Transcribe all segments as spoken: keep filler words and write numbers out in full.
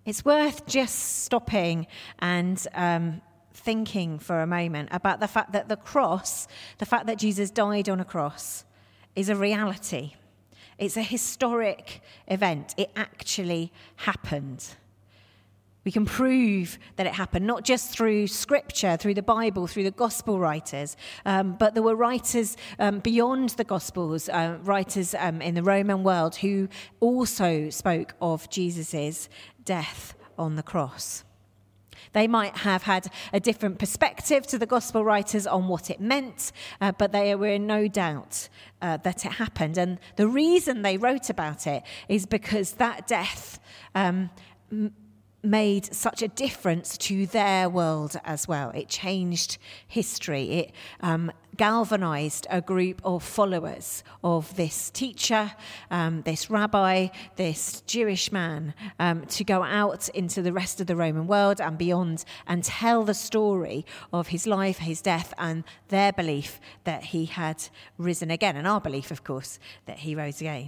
it's worth just stopping and um, thinking for a moment about the fact that the cross, the fact that Jesus died on a cross, is a reality. It's a historic event. It actually happened. We can prove that it happened, not just through scripture, through the Bible, through the gospel writers, um, but there were writers um, beyond the gospels, uh, writers um, in the Roman world who also spoke of Jesus' death on the cross. They might have had a different perspective to the gospel writers on what it meant, uh, but they were in no doubt uh, that it happened. And the reason they wrote about it is because that death um, m- made such a difference to their world as well. It changed history. It um, galvanized a group of followers of this teacher, um, this rabbi, this Jewish man, um, to go out into the rest of the Roman world and beyond and tell the story of his life, his death, and their belief that he had risen again, and our belief, of course, that he rose again.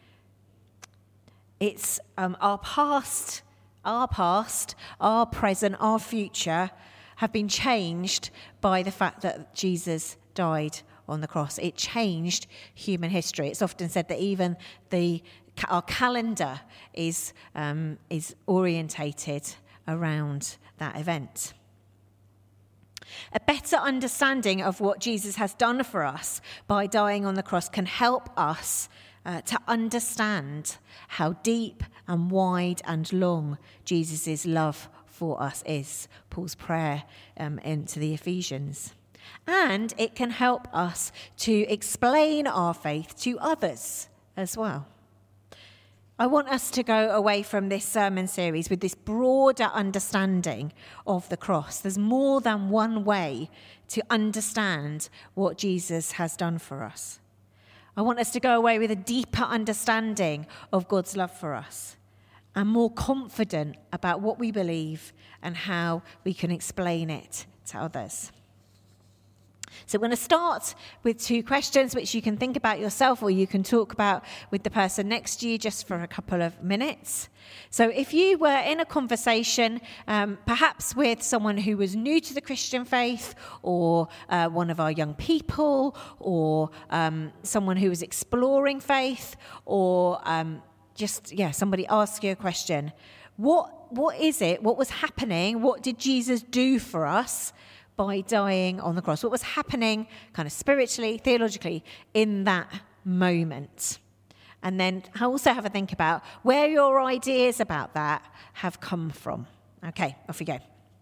It's um, our past Our past, our present, our future have been changed by the fact that Jesus died on the cross. It changed human history. It's often said that even the our calendar is um, is orientated around that event. A better understanding of what Jesus has done for us by dying on the cross can help us Uh, to understand how deep and wide and long Jesus' love for us is. Paul's prayer um, into the Ephesians. And it can help us to explain our faith to others as well. I want us to go away from this sermon series with this broader understanding of the cross. There's more than one way to understand what Jesus has done for us. I want us to go away with a deeper understanding of God's love for us and more confident about what we believe and how we can explain it to others. So we're going to start with two questions which you can think about yourself or you can talk about with the person next to you just for a couple of minutes. So if you were in a conversation, um, perhaps with someone who was new to the Christian faith or uh, one of our young people or um, someone who was exploring faith or um, just, yeah, somebody asked you a question, what what is it? What was happening? What did Jesus do for us by dying on the cross? What was happening kind of spiritually, theologically in that moment? And then also have a think about where your ideas about that have come from. Okay, off we go.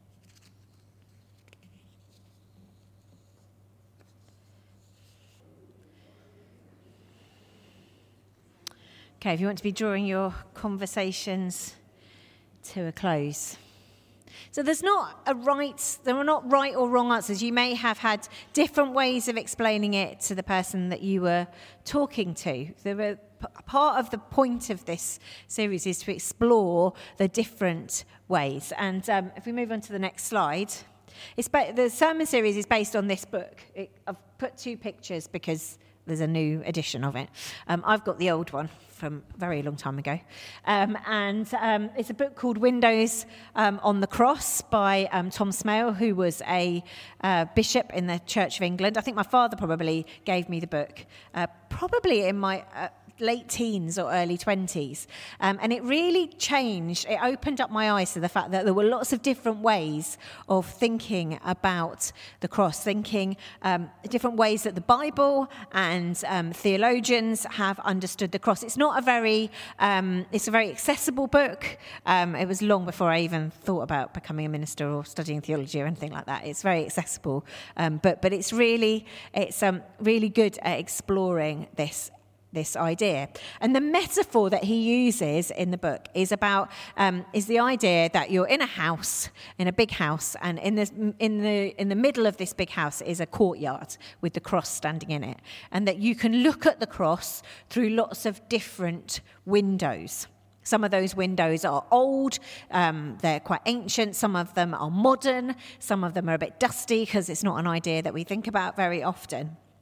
Okay, if you want to be drawing your conversations to a close. So there's not a right, there are not right or wrong answers. You may have had different ways of explaining it to the person that you were talking to. There were, part of the point of this series is to explore the different ways. And um, if we move on to the next slide, it's ba- the sermon series is based on this book. It, I've put two pictures because there's a new edition of it. Um, I've got the old one from a very long time ago. Um, and um, it's a book called Windows um, on the Cross by um, Tom Smale, who was a uh, bishop in the Church of England. I think my father probably gave me the book, uh, probably in my uh, late teens or early twenties. Um, and it really changed, it opened up my eyes to the fact that there were lots of different ways of thinking about the cross, thinking um, different ways that the Bible and um, theologians have understood the cross. It's not a very, um, it's a very accessible book. Um, it was long before I even thought about becoming a minister or studying theology or anything like that. It's very accessible, um, but but it's really, it's um, really good at exploring this this idea. And the metaphor that he uses in the book is about um, is the idea that you're in a house, in a big house, and in this in the in the middle of this big house is a courtyard with the cross standing in it, and that you can look at the cross through lots of different windows. Some of those windows are old, um, they're quite ancient, some of them are modern, some of them are a bit dusty because it's not an idea that we think about very often.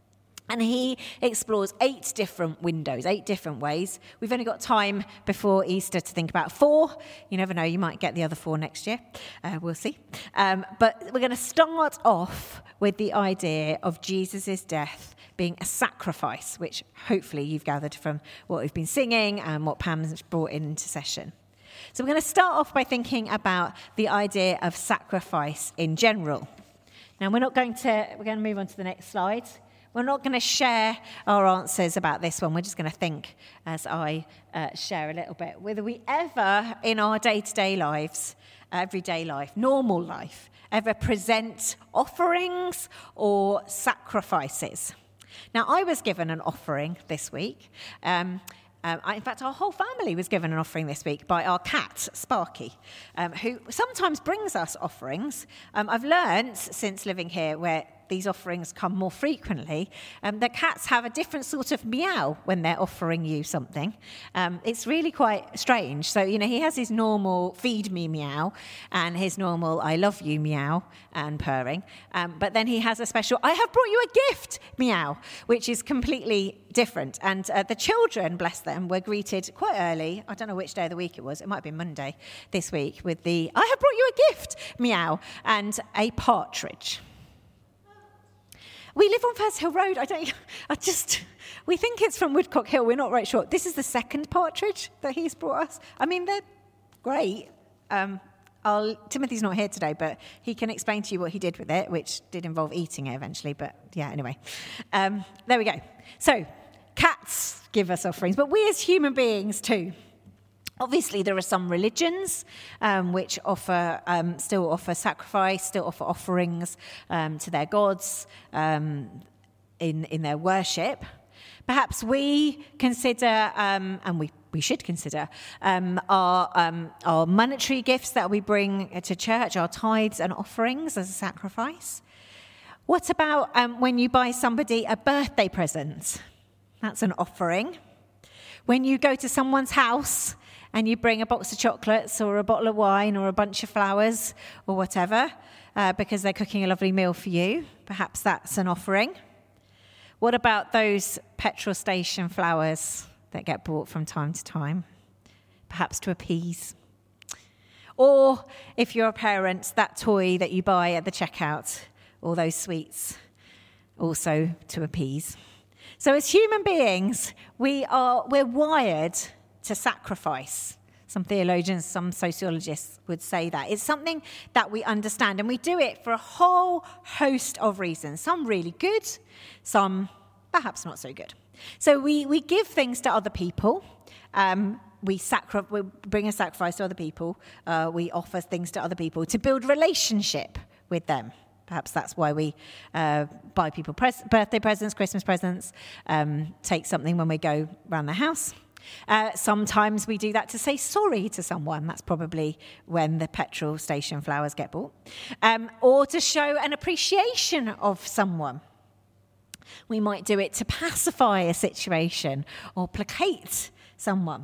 And he explores eight different windows, eight different ways. We've only got time before Easter to think about four. You never know, you might get the other four next year. Uh, we'll see. Um, but we're going to start off with the idea of Jesus' death being a sacrifice, which hopefully you've gathered from what we've been singing and what Pam's brought into session. So we're going to start off by thinking about the idea of sacrifice in general. Now, we're not going to, we're going to move on to the next slide. We're not going to share our answers about this one. We're just going to think as I uh, share a little bit. Whether we ever, in our day-to-day lives, everyday life, normal life, ever present offerings or sacrifices. Now, I was given an offering this week. Um, Um, I, in fact, our whole family was given an offering this week by our cat, Sparky, um, who sometimes brings us offerings. Um, I've learned since living here, where these offerings come more frequently, um, that cats have a different sort of meow when they're offering you something. Um, it's really quite strange. So, you know, he has his normal feed me meow and his normal I love you meow and purring. Um, but then he has a special I have brought you a gift meow, which is completely different. And uh, the children, bless them, were greeted quite early. I don't know which day of the week it was. It might be Monday this week with the I have brought you a gift meow and a partridge. We live on First Hill Road. I don't. I just. We think it's from Woodcock Hill. We're not right sure. This is the second partridge that he's brought us. I mean, they're great. Um, I'll, Timothy's not here today, but he can explain to you what he did with it, which did involve eating it eventually. But yeah, anyway, um, there we go. So cats give us offerings, but we as human beings too. Obviously, there are some religions um, which offer, um, still offer sacrifice, still offer offerings um, to their gods um, in in their worship. Perhaps we consider, um, and we, we should consider, um, our um, our monetary gifts that we bring to church, our tithes and offerings as a sacrifice. What about um, when you buy somebody a birthday present? That's an offering. When you go to someone's house and you bring a box of chocolates or a bottle of wine or a bunch of flowers or whatever, uh, because they're cooking a lovely meal for you, perhaps that's an offering. What about those petrol station flowers that get bought from time to time? Perhaps to appease. Or if you're a parent, that toy that you buy at the checkout, or those sweets, also to appease. So as human beings, we are, we're wired to sacrifice. Some theologians, some sociologists would say that. It's something that we understand, and we do it for a whole host of reasons. Some really good, some perhaps not so good. So we, we give things to other people. Um, we, sacri- we bring a sacrifice to other people. Uh, we offer things to other people to build relationship with them. Perhaps that's why we uh, buy people pres- birthday presents, Christmas presents, um, take something when we go around the house. Uh, sometimes we do that to say sorry to someone. That's probably when the petrol station flowers get bought. Um, or to show an appreciation of someone. We might do it to pacify a situation or placate someone.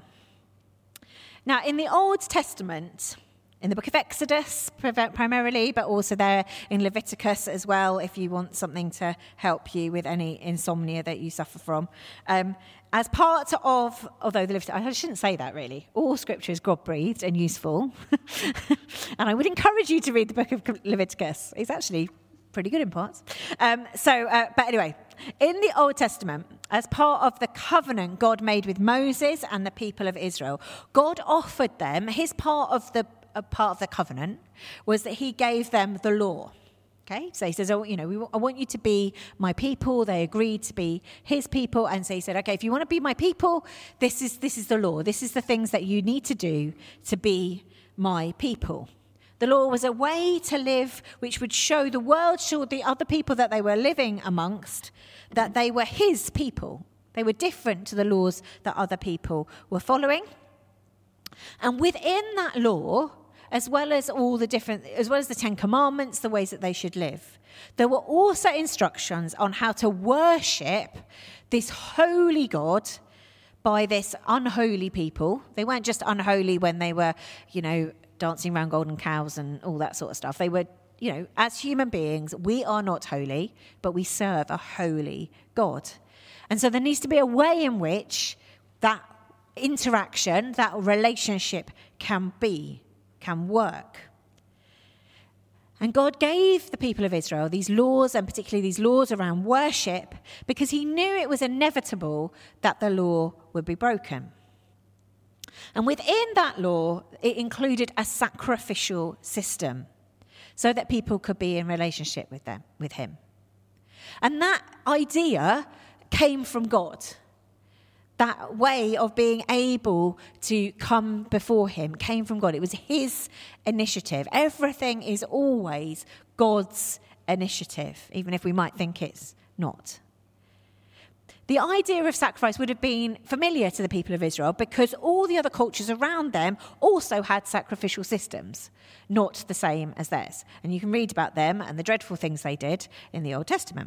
Now, in the Old Testament, in the book of Exodus primarily, but also there in Leviticus as well, if you want something to help you with any insomnia that you suffer from. Um, as part of, although the Leviticus, I shouldn't say that really, all scripture is God-breathed and useful. And I would encourage you to read the book of Leviticus. It's actually pretty good in parts. Um, so, uh, but anyway, in the Old Testament, as part of the covenant God made with Moses and the people of Israel, God offered them, his part of the a part of the covenant was that he gave them the law. Okay, so he says, oh, you know, we, I want you to be my people. They agreed to be his people, and so he said, okay, if you want to be my people, this is this is the law. This is the things that you need to do to be my people. The law was a way to live which would show the world, show the other people that they were living amongst, that they were his people. They were different to the laws that other people were following. And within that law, as well as all the different, as well as the Ten Commandments, the ways that they should live, there were also instructions on how to worship this holy God by this unholy people. They weren't just unholy when they were, you know, dancing around golden cows and all that sort of stuff. They were, you know, as human beings, we are not holy, but we serve a holy God. And so there needs to be a way in which that interaction, that relationship can be, can work. And God gave the people of Israel these laws, and particularly these laws around worship, because he knew it was inevitable that the law would be broken. And within that law, it included a sacrificial system so that people could be in relationship with them, with him. And that idea came from God. That way of being able to come before him came from God. It was his initiative. Everything is always God's initiative, even if we might think it's not. The idea of sacrifice would have been familiar to the people of Israel because all the other cultures around them also had sacrificial systems, not the same as theirs. And you can read about them and the dreadful things they did in the Old Testament.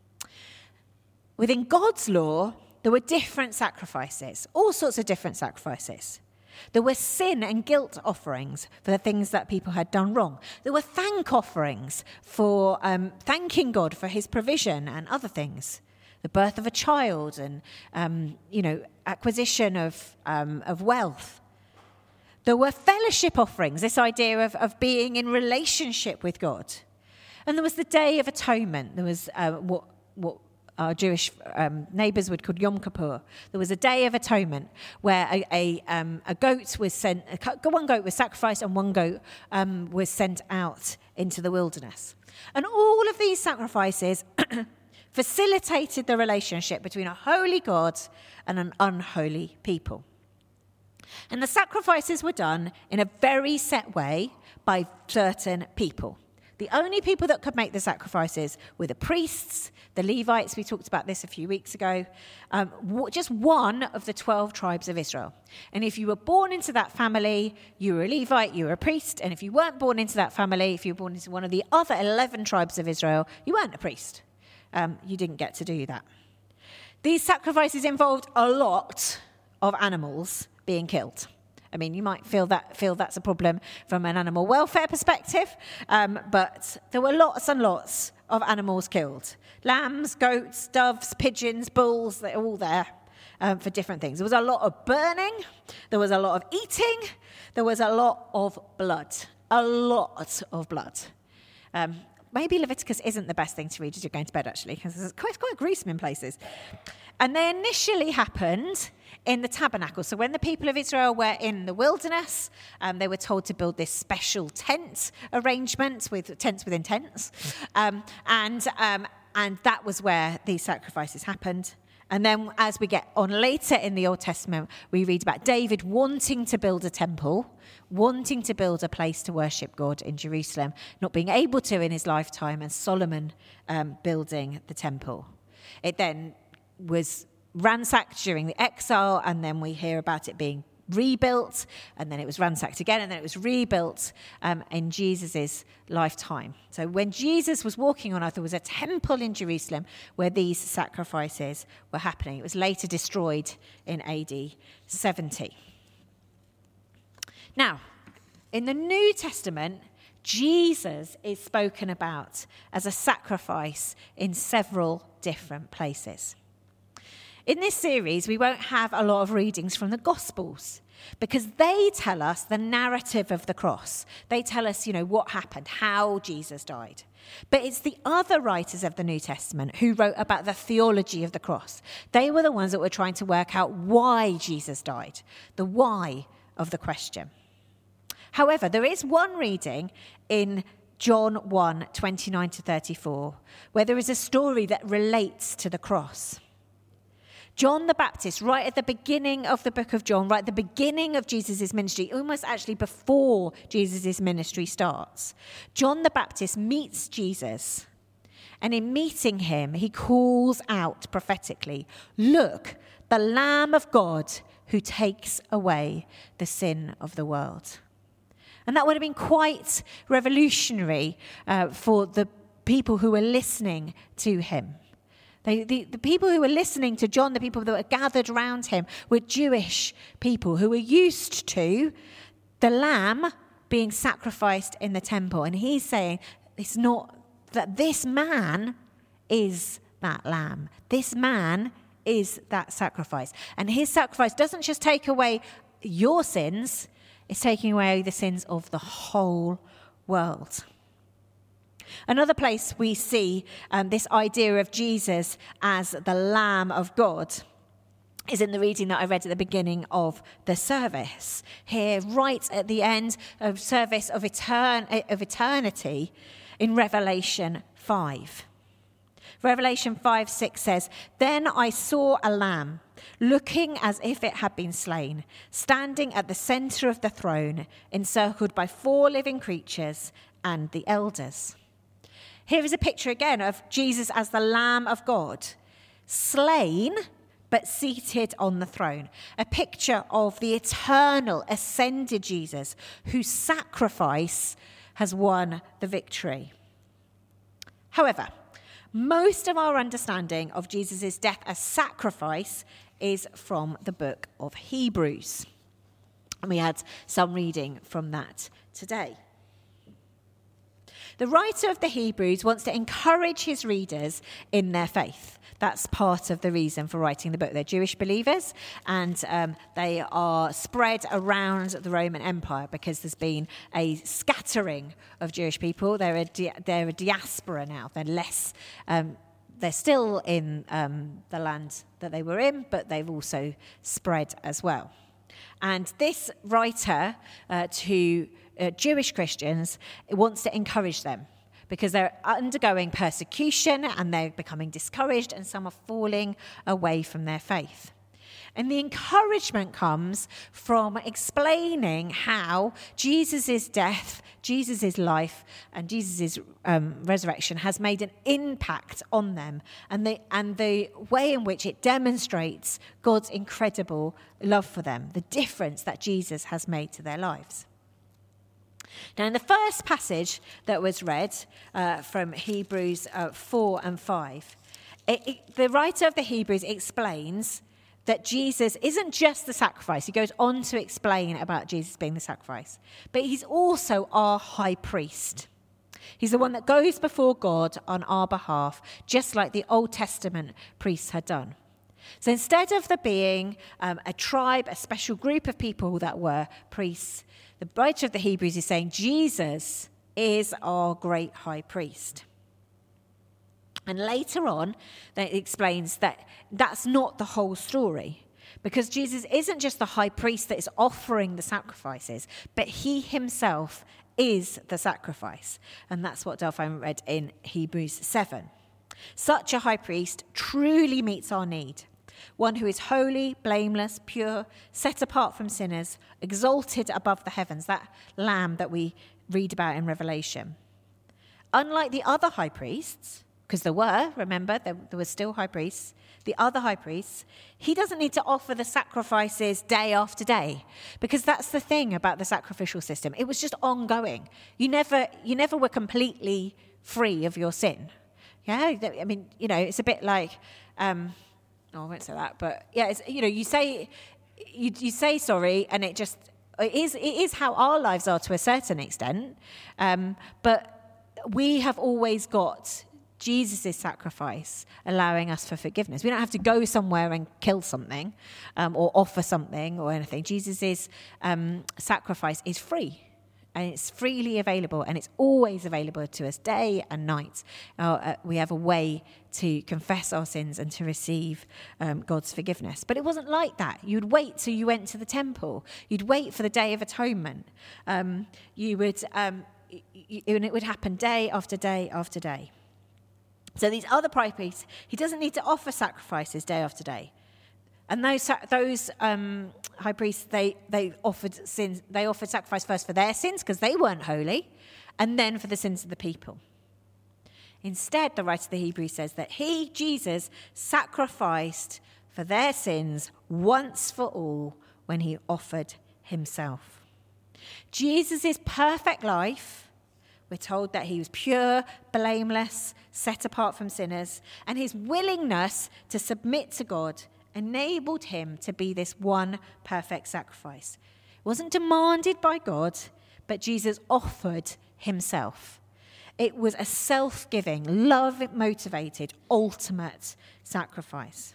Within God's law, there were different sacrifices, all sorts of different sacrifices. There were sin and guilt offerings for the things that people had done wrong. There were thank offerings for um, thanking God for his provision and other things. The birth of a child and, um, you know, acquisition of, um, of wealth. There were fellowship offerings, this idea of, of being in relationship with God. And there was the Day of Atonement. There was uh, what what our Jewish um, neighbours would call Yom Kippur. There was a Day of Atonement where a, a, um, a goat was sent, a, one goat was sacrificed and one goat um, was sent out into the wilderness. And all of these sacrifices facilitated the relationship between a holy God and an unholy people. And the sacrifices were done in a very set way by certain people. The only people that could make the sacrifices were the priests, the Levites. We talked about this a few weeks ago. Um, just one of the twelve tribes of Israel. And if you were born into that family, you were a Levite, you were a priest. And if you weren't born into that family, if you were born into one of the other eleven tribes of Israel, you weren't a priest. Um, you didn't get to do that. These sacrifices involved a lot of animals being killed. I mean, you might feel that feel that's a problem from an animal welfare perspective, um, but there were lots and lots of animals killed. Lambs, goats, doves, pigeons, bulls, they're all there um, for different things. There was a lot of burning. There was a lot of eating. There was a lot of blood. A lot of blood. Um, maybe Leviticus isn't the best thing to read as you're going to bed, actually, because it's quite, quite gruesome in places. And they initially happened in the tabernacle. So when the people of Israel were in the wilderness, um, they were told to build this special tent arrangement with tents within tents. Um, and, um, and that was where these sacrifices happened. And then as we get on later in the Old Testament, we read about David wanting to build a temple, wanting to build a place to worship God in Jerusalem, not being able to in his lifetime, and Solomon um, building the temple. It then was ransacked during the exile, and then we hear about it being rebuilt, and then it was ransacked again, and then it was rebuilt um, in Jesus' lifetime. So when Jesus was walking on earth, there was a temple in Jerusalem where these sacrifices were happening. It was later destroyed in A D seventy. Now, in the New Testament, Jesus is spoken about as a sacrifice in several different places. In this series, we won't have a lot of readings from the Gospels because they tell us the narrative of the cross. They tell us, you know, what happened, how Jesus died. But it's the other writers of the New Testament who wrote about the theology of the cross. They were the ones that were trying to work out why Jesus died, the why of the question. However, there is one reading in John one, twenty-nine to thirty-four, where there is a story that relates to the cross. John the Baptist, right at the beginning of the book of John, right at the beginning of Jesus' ministry, almost actually before Jesus' ministry starts, John the Baptist meets Jesus. And in meeting him, he calls out prophetically, "Look, the Lamb of God who takes away the sin of the world." And that would have been quite revolutionary uh, for the people who were listening to him. They, the, the people who were listening to John, the people that were gathered around him, were Jewish people who were used to the lamb being sacrificed in the temple. And he's saying, it's not that this man is that lamb. This man is that sacrifice. And his sacrifice doesn't just take away your sins, it's taking away the sins of the whole world. Another place we see um, this idea of Jesus as the Lamb of God is in the reading that I read at the beginning of the service. Here, right at the end of service of, etern- of eternity in Revelation five. Revelation five six says, "Then I saw a lamb, looking as if it had been slain, standing at the centre of the throne, encircled by four living creatures and the elders." Here is a picture again of Jesus as the Lamb of God, slain but seated on the throne. A picture of the eternal, ascended Jesus, whose sacrifice has won the victory. However, most of our understanding of Jesus' death as sacrifice is from the book of Hebrews. And we had some reading from that today. The writer of the Hebrews wants to encourage his readers in their faith. That's part of the reason for writing the book. They're Jewish believers, and um, they are spread around the Roman Empire because there's been a scattering of Jewish people. They're a, di- they're a diaspora now. They're less... Um, they're still in um, the land that they were in, but they've also spread as well. And this writer uh, to uh, Jewish Christians wants to encourage them, because they're undergoing persecution and they're becoming discouraged, and some are falling away from their faith. And the encouragement comes from explaining how Jesus' death, Jesus' life, and Jesus' um, resurrection has made an impact on them, and the, and the way in which it demonstrates God's incredible love for them, the difference that Jesus has made to their lives. Now, in the first passage that was read uh, from Hebrews uh, four and five, it, it, the writer of the Hebrews explains that Jesus isn't just the sacrifice. He goes on to explain about Jesus being the sacrifice, but he's also our high priest. He's the one that goes before God on our behalf, just like the Old Testament priests had done. So instead of there being um, a tribe, a special group of people that were priests, the writer of the Hebrews is saying Jesus is our great high priest. And later on, it explains that that's not the whole story, because Jesus isn't just the high priest that is offering the sacrifices, but he himself is the sacrifice. And that's what Delphine read in Hebrews seven. Such a high priest truly meets our need. One who is holy, blameless, pure, set apart from sinners, exalted above the heavens, that lamb that we read about in Revelation. Unlike the other high priests, because there were, remember, there, there were still high priests, the other high priests, he doesn't need to offer the sacrifices day after day, because that's the thing about the sacrificial system. It was just ongoing. You never, you never were completely free of your sin. Yeah, I mean, you know, it's a bit like... Um, Oh, I won't say that, but yeah, it's, you know, you say you, you say sorry, and it just it is it is how our lives are to a certain extent. Um, but we have always got Jesus' sacrifice allowing us for forgiveness. We don't have to go somewhere and kill something um, or offer something or anything. Jesus' um, sacrifice is free. And it's freely available, and it's always available to us day and night. Uh, uh, we have a way to confess our sins and to receive um, God's forgiveness. But it wasn't like that. You'd wait till you went to the temple. You'd wait for the Day of Atonement. Um, you would, um, y- y- and it would happen day after day after day. So these other high priests, he doesn't need to offer sacrifices day after day. And those those um, high priests, they they offered sins. They offered sacrifice first for their sins because they weren't holy, and then for the sins of the people. Instead, the writer of the Hebrews says that he, Jesus, sacrificed for their sins once for all when he offered himself. Jesus' perfect life, we're told that he was pure, blameless, set apart from sinners, and his willingness to submit to God enabled him to be this one perfect sacrifice. It wasn't demanded by God, but Jesus offered himself. It was a self-giving, love-motivated, ultimate sacrifice.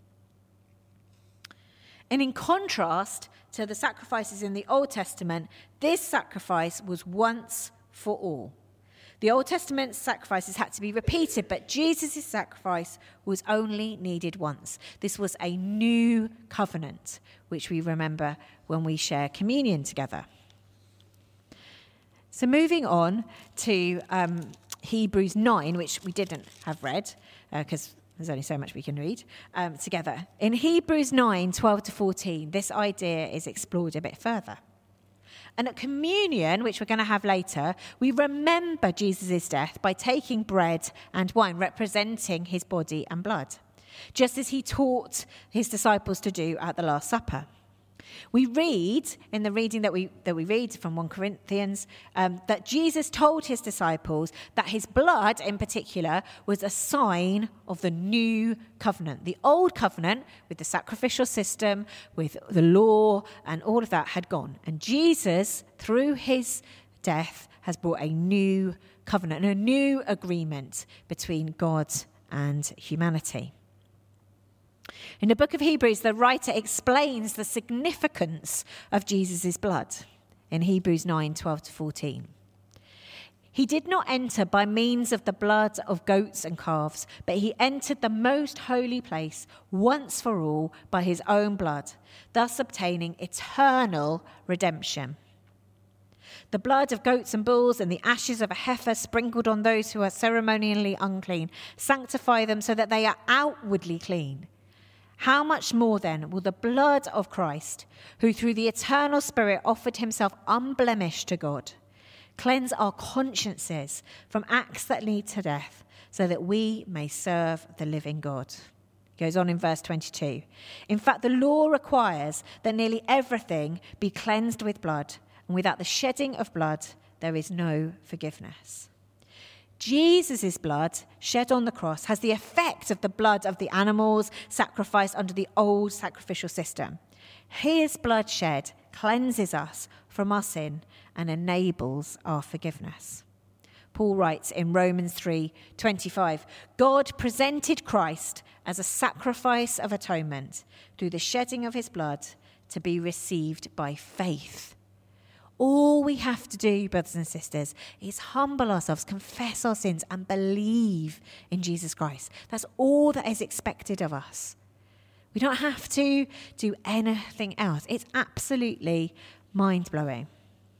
And in contrast to the sacrifices in the Old Testament, this sacrifice was once for all. The Old Testament sacrifices had to be repeated, but Jesus' sacrifice was only needed once. This was a new covenant, which we remember when we share communion together. So moving on to um, Hebrews nine, which we didn't have read, because uh, there's only so much we can read um, together. In Hebrews nine, twelve to fourteen, this idea is explored a bit further. And at communion, which we're going to have later, we remember Jesus' death by taking bread and wine, representing his body and blood, just as he taught his disciples to do at the Last Supper. We read, in the reading that we that we read from First Corinthians, um, that Jesus told his disciples that his blood, in particular, was a sign of the new covenant. The old covenant, with the sacrificial system, with the law, and all of that had gone. And Jesus, through his death, has brought a new covenant, a new agreement between God and humanity. In the book of Hebrews, the writer explains the significance of Jesus' blood in Hebrews nine, twelve to fourteen. He did not enter by means of the blood of goats and calves, but he entered the most holy place once for all by his own blood, thus obtaining eternal redemption. The blood of goats and bulls and the ashes of a heifer sprinkled on those who are ceremonially unclean sanctify them so that they are outwardly clean. How much more then will the blood of Christ, who through the eternal Spirit offered himself unblemished to God, cleanse our consciences from acts that lead to death, so that we may serve the living God? It goes on in verse twenty-two. In fact, the law requires that nearly everything be cleansed with blood, and without the shedding of blood, there is no forgiveness. Jesus' blood shed on the cross has the effect of the blood of the animals sacrificed under the old sacrificial system. His blood shed cleanses us from our sin and enables our forgiveness. Paul writes in Romans three twenty-five, God presented Christ as a sacrifice of atonement through the shedding of his blood to be received by faith. All we have to do, brothers and sisters, is humble ourselves, confess our sins, and believe in Jesus Christ. That's all that is expected of us. We don't have to do anything else. It's absolutely mind-blowing.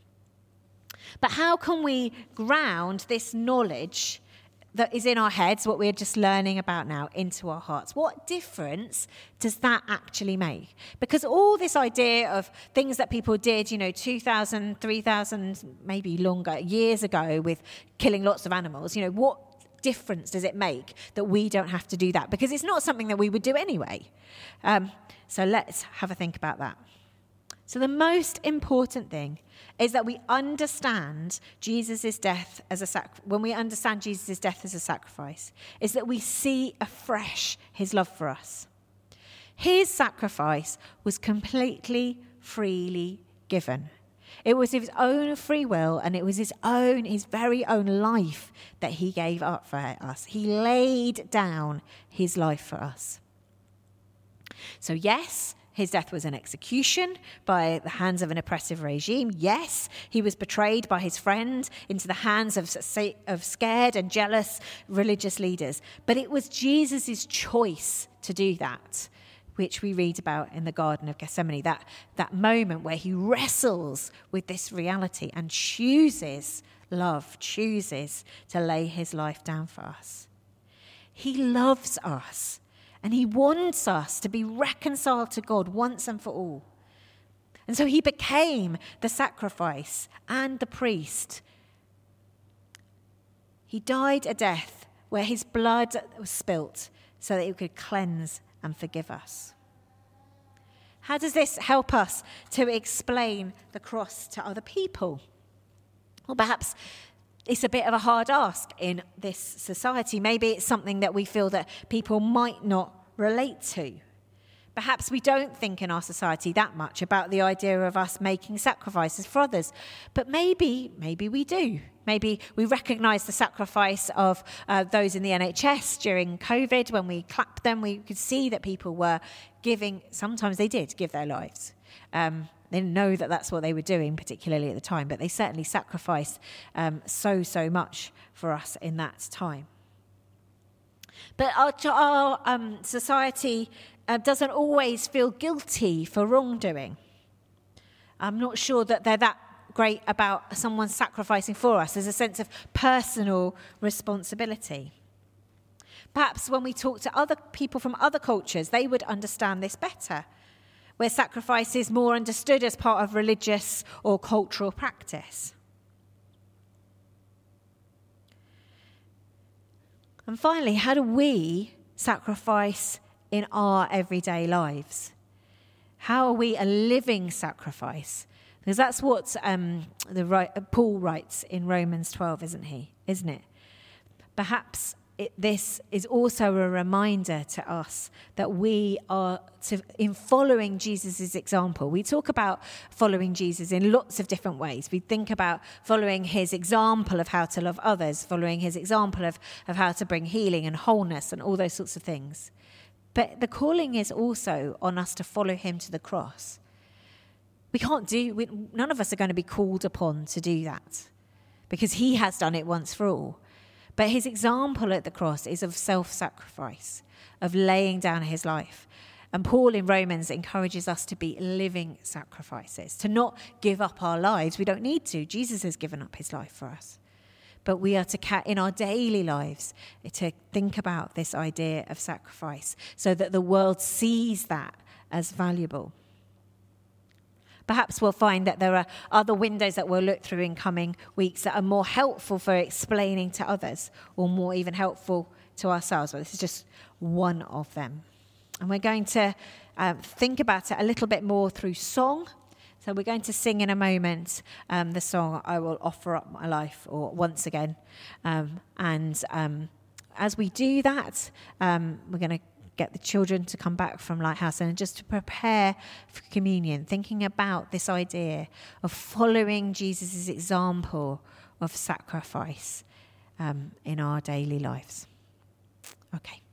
But how can we ground this knowledge that is in our heads, what we're just learning about now, into our hearts? What difference does that actually make? Because all this idea of things that people did, you know, two thousand, three thousand, maybe longer years ago with killing lots of animals, you know, what difference does it make that we don't have to do that? Because it's not something that we would do anyway. Um, so let's have a think about that. So the most important thing is that we understand Jesus' death as a sac- when we understand Jesus' death as a sacrifice, is that we see afresh his love for us. His sacrifice was completely, freely given. It was his own free will, and it was his own, his very own life that he gave up for us. He laid down his life for us. So yes, his death was an execution by the hands of an oppressive regime. Yes, he was betrayed by his friend into the hands of, of scared and jealous religious leaders. But it was Jesus' choice to do that, which we read about in the Garden of Gethsemane, that, that moment where he wrestles with this reality and chooses love, chooses to lay his life down for us. He loves us. And he wants us to be reconciled to God once and for all. And so he became the sacrifice and the priest. He died a death where his blood was spilt so that he could cleanse and forgive us. How does this help us to explain the cross to other people? Well, perhaps it's a bit of a hard ask in this society. Maybe it's something that we feel that people might not relate to. Perhaps we don't think in our society that much about the idea of us making sacrifices for others, but maybe, maybe we do. Maybe we recognise the sacrifice of uh, those in the N H S during COVID. When we clapped them, we could see that people were giving, sometimes they did give their lives. Um, they didn't know that that's what they were doing, particularly at the time, but they certainly sacrificed um, so, so much for us in that time. But our, our um, society uh, doesn't always feel guilty for wrongdoing. I'm not sure that they're that great about someone sacrificing for us. There's a sense of personal responsibility. Perhaps when we talk to other people from other cultures, they would understand this better, where sacrifice is more understood as part of religious or cultural practice. And finally, how do we sacrifice in our everyday lives? How are we a living sacrifice? Because that's what um, the Paul writes in Romans twelve, isn't he? Isn't it? Perhaps it, this is also a reminder to us that we are, to, in following Jesus' example, we talk about following Jesus in lots of different ways. We think about following his example of how to love others, following his example of, of how to bring healing and wholeness and all those sorts of things. But the calling is also on us to follow him to the cross. We can't do, we, none of us are going to be called upon to do that because he has done it once for all. But his example at the cross is of self-sacrifice, of laying down his life. And Paul in Romans encourages us to be living sacrifices, to not give up our lives. We don't need to. Jesus has given up his life for us. But we are to, in our daily lives, to think about this idea of sacrifice so that the world sees that as valuable. Perhaps we'll find that there are other windows that we'll look through in coming weeks that are more helpful for explaining to others or more even helpful to ourselves. Well, this is just one of them. And we're going to uh, think about it a little bit more through song. So we're going to sing in a moment um, the song, I Will Offer Up My Life, or Once Again. Um, and um, as we do that, um, we're going to get the children to come back from Lighthouse and just to prepare for communion, thinking about this idea of following Jesus' example of sacrifice um, in our daily lives. Okay.